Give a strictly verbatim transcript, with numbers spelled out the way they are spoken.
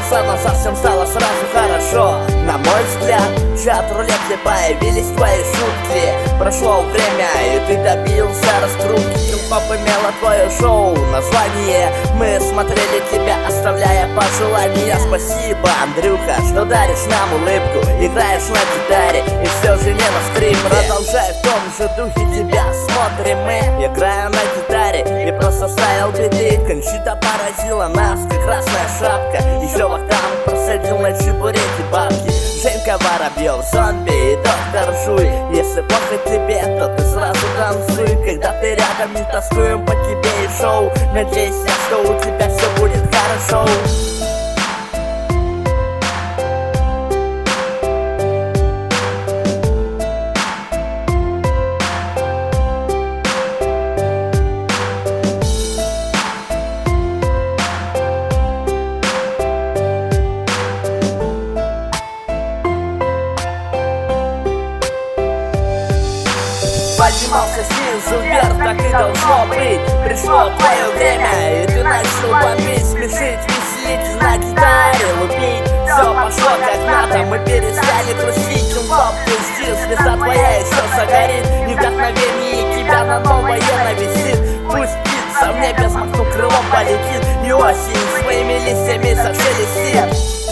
месяца назад всем стало сразу хорошо. На мой взгляд, чат рулетки появились твои шутки. Прошло время, и ты добился раскрутки. Хип-хоп имело твое шоу название. Мы смотрели тебя, оставляя пожелания. Спасибо, Андрюха, что даришь нам улыбку. Играешь на гитаре и все же не на скрипке. Продолжай в том же духе, тебя смотрим мы. Играю на гитаре и просто ставил биты. Кончита поразила нас, как красная шапка. Еще вахтам просадил на чебуреки бабки. Женька Воробьев, зомби и доктор Жуй. Если плохо тебе, то ты сразу танцуй. Когда ты рядом, не тоскуем по тебе и шоу. Надейся, что у тебя все будет хорошо. Поднимался снизу вверх, так и должно быть. Пришло твое время, и ты начал бомбить, смешить, веселить, на гитаре лупить. Все пошло как надо, мы перестали грустить. Умтоп, ты жди, звезда твоя еще загорит. И вдохновение тебя на новое нависит. Пусть птица в небе взмахнув крылом полетит, и осень своими листьями зашелестит.